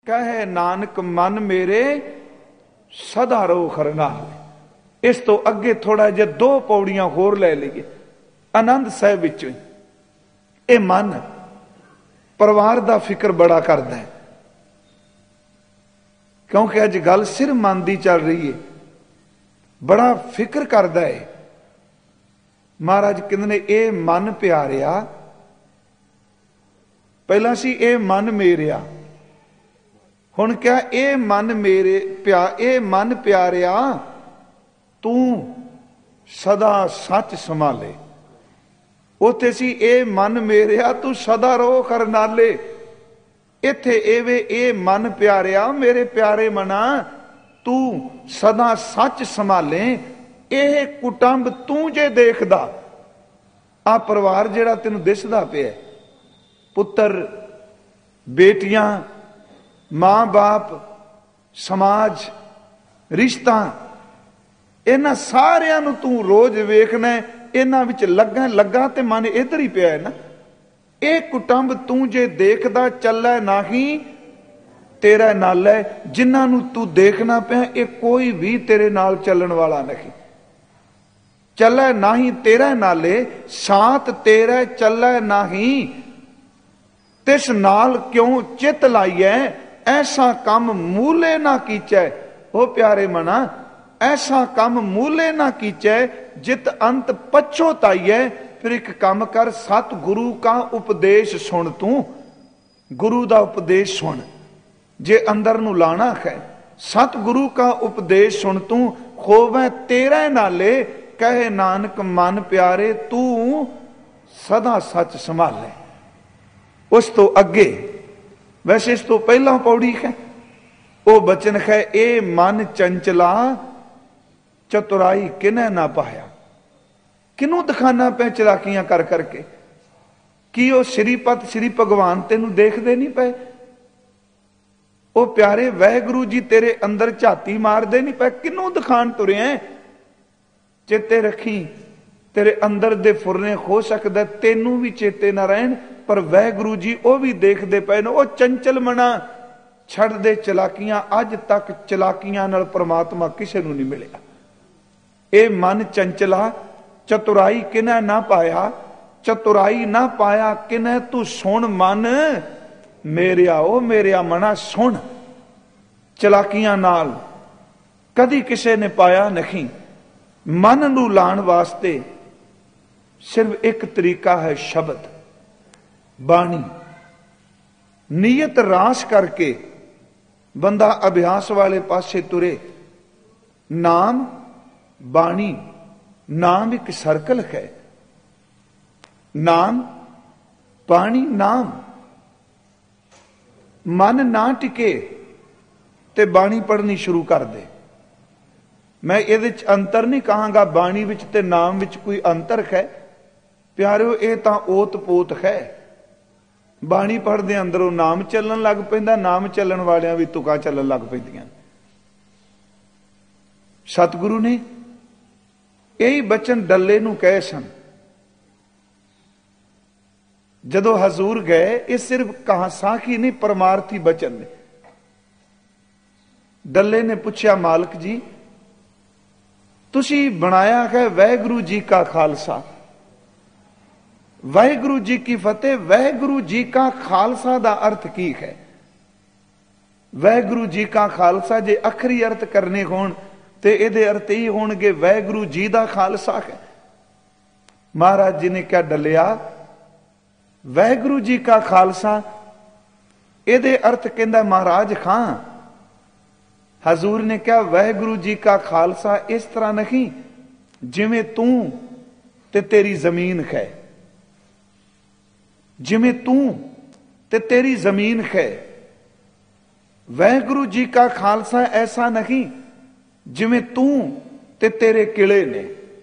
कहे नानक मन मेरे सदा रो खरनाल। इस तो अगे थोड़ा जिहा 2 पौड़ियां होर लै लईए आनंद साहिब विचों। ये मन परिवार दा फिक्र बड़ा करदा है, क्योंकि अज गल सिर मन दी चल रही है, बड़ा फिक्र करदा है। महाराज कहंदे ने ये मन प्यारिया, पहला सी ये मन मेरिया, हुण क्या ये मन मेरे ये मन प्यारिया तू सदा सच संभाले। उथे सी ए मन मेरिया तू सदा रो करनाले। इथे एवे ए मन प्यारिया मेरे प्यारे मना तू सदा सच संभाले। ਇਹ कुटुंब तू जे देखदा, आ परिवार जेड़ा तेनू दिसदा पिया, पुत्र बेटियां मां बाप समाज रिश्ता, इन्हां सारियां नू तू रोज वेखना, इन्हां विच लगा ते मन इधर ही पिया है ना। ये कुटुंब तू जे देखदा चलै नाही तेरा नाल है, जिन्हां नू तू देखना पिया ये कोई भी तेरे नाल चलण वाला नहीं। चलै नाही तेरा नाले साथ तेरा चलै नाही, तिस नाल क्यों चित लाइए ऐसा कम मूले ना कीचै। ओ प्यारे मना ऐसा कम मूले ना कीचै जित अंत पछोताइए। फिर एक काम कर, सतगुरु का उपदेश सुन, तू गुरु का उपदेश सुन जे अंदर नू लाना है। सतगुरु का उपदेश सुन तू होवे तेरे नाले, कहे नानक मन प्यारे तू सदा सच संभाले। उस तो अगे वैसे इस तो पहला पौड़ी है वो बचन है, ए मन चंचला चतुराई किने ना पाया। किनू दिखाना पे चलाकियां कर करके, कि वो श्रीपत श्री भगवान तेनू देखते नहीं पे। वो प्यारे वाहिगुरु जी तेरे अंदर झाती मारते नहीं पे, किनू दिखान तुरे हैं। चेते रखी तेरे अंदर दे फुरने हो सकता तेनू भी चेते ना रहन, पर वाहिगुरु जी वो भी देखते पे ने। वो चंचल मना छड़ दे चलाकियां, अज तक चलाकियां नाल परमात्मा किसे नू नहीं मिलिया। ए मन चंचला चतुराई किने ना पाया, चतुराई ना पाया किने तू सुन मन मेरिया। ओ मेरिया मना सुन, चलाकियां नाल कदी किसे ने पाया नहीं। मन नू लाण वास्ते सिर्फ एक तरीका है, शब्द बाणी। नीयत रास करके बंदा अभ्यास वाले पासे तुरे। नाम बाणी, नाम एक सर्कल है। नाम बाणी नाम, मन ना टिके ते बाणी पढ़नी शुरू कर दे। मैं ये अंतर नहीं कहांगा बाणी विच ते नाम विच कोई अंतर है प्यारिओ, ये तो ओत पोत है। बाणी पढ़दे अंदरों नाम चलन लग पैंदा, नाम चलन वालियां भी तुका चलन लग पैंदियां। सतगुरु ने यही बचन डल्ले नूं कहे सन जदों हजूर गए। ये सिर्फ कहा साखी नहीं, परमार्थी बचन ने। डल्ले ने पूछा, मालक जी तुसी बनाया है वाहिगुरु जी का खालसा, वाहिगुरु जी की फतेह। वाहिगुरु जी का खालसा दा अर्थ की है? वाहिगुरु जी का खालसा जे अखरी अर्थ करने होण ते इहदे अर्थ ही होणगे वाहिगुरु जी दा खालसा है। महाराज जी ने क्या डलिया, वाहिगुरु जी का खालसा इहदे अर्थ कहंदा महाराज खां। हजूर ने क्या, वाहिगुरु जी का खालसा इस तरह नहीं जिमें तू ते तेरी जमीन है, जिमें तू ते तेरी जमीन है। वाहिगुरु जी का खालसा ऐसा नहीं जिमें तू ते तेरे किले ने।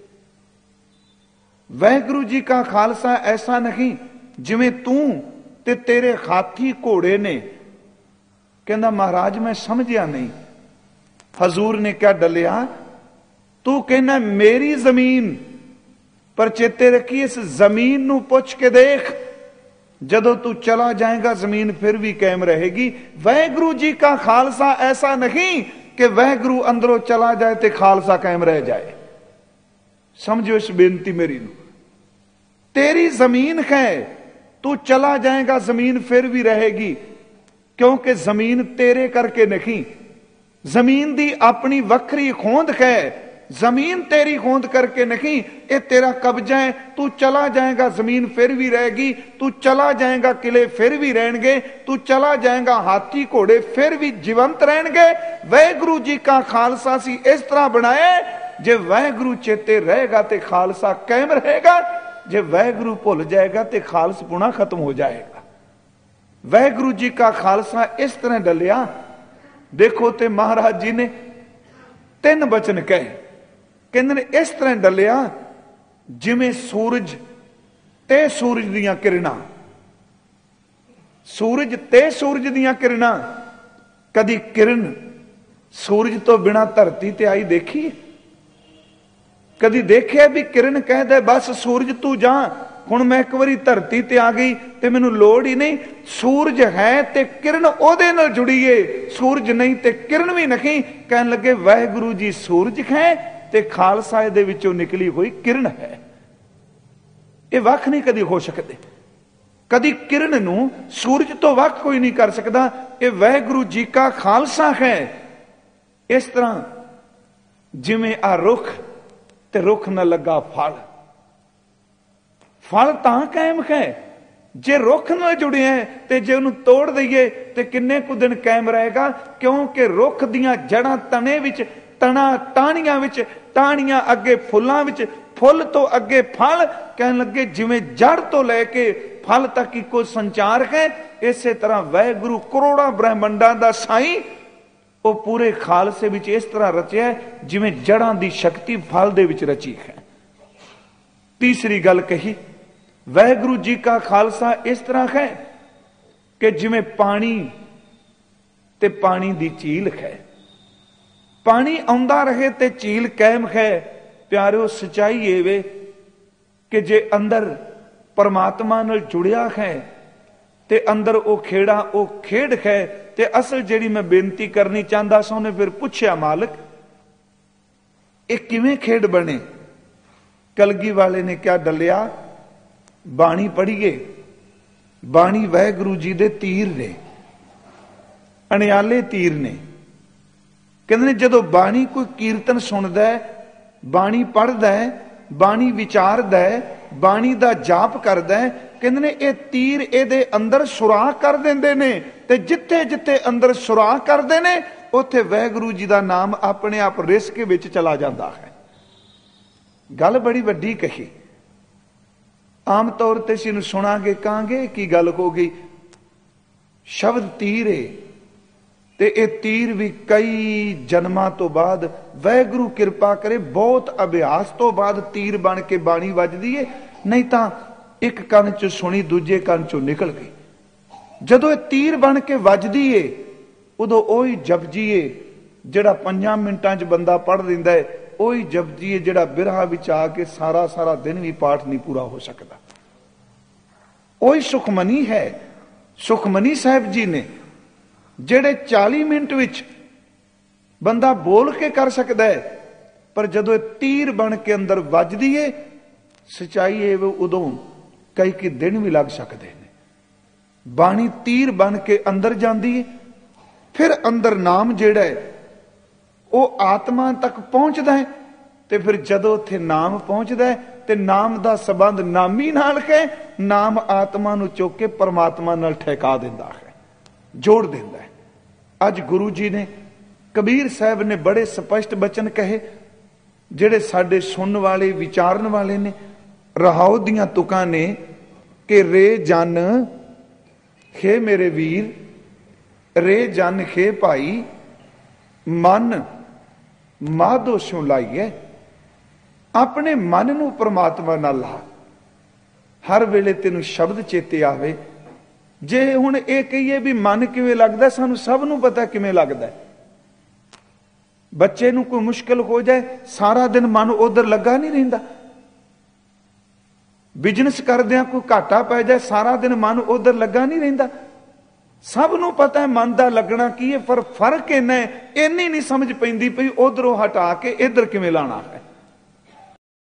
वाहिगुरु जी का खालसा ऐसा नहीं जिमें तू ते तेरे हाथी घोड़े ने। कहंदा महाराज मैं समझिया नहीं। हजूर ने क्या डलिया, तू कहना मेरी जमीन, पर चेते रखी इस जमीन नू पुछ के देख जदों तू चला जाएगा जमीन फिर भी कायम रहेगी। वाहिगुरु जी का खालसा ऐसा नहीं कि वाहिगुरु अंदरों चला जाए तो खालसा कायम रह जाए। समझो इस बेनती मेरी नू। तेरी जमीन है, तू चला जाएगा जमीन फिर भी रहेगी, क्योंकि जमीन तेरे करके नहीं, जमीन दी अपनी वखरी खोंद है, जमीन तेरी खोंद करके नहीं, ये तेरा कब्जा है। तू चला जाएगा जमीन फिर भी रहेगी, तू चला जाएगा किले फिर भी रहेंगे, तू चला जाएगा हाथी घोड़े फिर भी जीवंत रहेंगे। वाहिगुरु जी का खालसा सी इस तरह बनाए, जे वाहिगुरु चेते रहेगा तो खालसा कायम रहेगा, जे वाहिगुरु भुल जाएगा तो खालसपुणा खत्म हो जाएगा। वाहिगुरु जी का खालसा इस तरह डलिया। देखो ते महाराज जी ने 3 वचन कहे, कहते इस तरह डलिया जिमें सूरज ते सूरज दियां किरणां, सूरज ते सूरज दियां किरणां। कदी किरण सूरज तो बिना धरती ते आई देखी? कदी देखिया भी किरण कह दे बस सूरज तू जा, हुण मैं एक बारी धरती ते आ गई ते मैनू लोड़ ही नहीं। सूरज है ते किरण ओदे नाल जुड़ी है, सूरज नहीं ते किरण भी नहीं। कहन लगे वाहिगुरु जी सूरज है ते खालसा दे विचों निकली हुई किरण है। ये वख नहीं कदी हो सकते। कदी किरण नू सूरज तो वख कोई नहीं कर सकता। ये वाहिगुरु जी का खालसा है। इस तरह जिवें आ रुख ते रुख न लगा फल, फल तां कायम है जे रुख नाल जुड़े हैं, ते जे उन्हें तोड़ दईए ते किन्ने कु दिन कायम रहेगा। क्योंकि रुख दियां जड़ां तने विच, तना टाहनियां विच, टाहनियां अगे फुल्लां विच, फुल तो अगे फल। कहन लगे जिवें जड़ तो लैके फल तक इको संचार है, इसे तरह वाहिगुरु करोड़ां ब्रह्मंडां दा साईं वो पूरे खालसे विच इस तरह रचिया जिवें जड़ां दी शक्ति फल दे विच रची है। तीसरी गल कही, वाहिगुरु जी का खालसा इस तरह है कि जिवें पानी ते पानी दी झील है, पानी आउंदा रहे ते झील कायम है। प्यारिओ सच्चाई ये वे कि जे अंदर परमात्मा नाल जुड़िया है ते अंदर वो खेड़ा वो खेड है। ते असल जेड़ी मैं बेनती करनी चाहता सा, उन्हें फिर पूछया मालिक ये किवें खेड बने? कलगी वाले ने क्या डलिया, बाणी पढ़िए। बाणी वाहिगुरु जी दे तीर ने, अनियाले तीर ने। कहते जदों बाणी कोई कीर्तन सुनदा है, बाणी पढ़दा है, बाणी विचारदा है, बाणी दा जाप करदा है, कहते ये तीर एदे अंदर सुराख कर देंदे ने। ते जिथे जिथे अंदर सुराख करदे ने उत्थे वाहिगुरु जी दा नाम अपने आप रिस के विच चला जाता है। गल बड़ी वड्डी कही। आम तौर ते इस सुनांगे कहांगे की गल हो गई। शब्द तीर है ते ये तीर भी कई जन्मां तो बाद वाहिगुरु किरपा करे बहुत अभ्यास तो बाद तीर बन के बाणी वजदी है, नहीं तां एक कंन चों सुनी दूजे कंन चों निकल गई। जदों ये तीर बन के वजदी है उदों ओही जपजी है जिहड़ा 5 मिंटां च बंदा पढ़ लैंदा है, ओही जपजी है जिहड़ा बिरहा विच आके सारा सारा दिन भी पाठ नहीं पूरा हो सकता। ओही सुखमनी है। सुखमनी साहिब जी ने जिहड़े 40 मिनट विच बंदा बोल के कर सकता है, पर जदों तीर बन के अंदर वजदी है, सच्चाई है उदों कई कि दिन भी लग सकते हैं। बाणी तीर बन के अंदर जाती है, फिर अंदर नाम जिहड़ा है वो आत्मा तक पहुंचता है, ते फिर जदों उत्थे नाम पहुंचता है ते नाम दा संबंध नामी नाल है, नाम आत्मा नूं चुक के परमात्मा नाल ठहका दिंदा है, जोड़ दिंदा है। अज गुरु जी ने कबीर साहब ने बड़े स्पष्ट वचन कहे जिहड़े साडे सुनने वाले विचारन वाले ने। रहाओ दियां तुकां ने कि रे जन खे मेरे वीर, रे जन खे भाई, मन माधो स्यों लाइए। अपने मन नूं परमात्मा नाल ला। हर वेले तेनू शब्द चेते आवे। जे हुण ये कहिए भी मन किवें लगदा, सानू सब नूं पता किवें लगदा। बच्चे नूं कोई मुश्किल हो जाए सारा दिन मन उधर लगा नहीं रहिंदा। ਬਿਜ਼ਨਸ ਕਰਦਿਆਂ ਕੋਈ ਘਾਟਾ ਪੈ ਜਾਏ, ਸਾਰਾ ਦਿਨ ਮਨ ਉਧਰ ਲੱਗਾ ਨਹੀਂ ਰਹਿੰਦਾ। ਸਭ ਨੂੰ ਪਤਾ ਹੈ ਮਨ ਦਾ ਲੱਗਣਾ ਕੀ ਹੈ, ਪਰ ਫਰਕ ਇੰਨਾ ਹੈ, ਇੰਨੀ ਨਹੀਂ ਸਮਝ ਪੈਂਦੀ ਪਈ ਉਧਰੋਂ ਹਟਾ ਕੇ ਇੱਧਰ ਕਿਵੇਂ ਲਾਣਾ ਹੈ।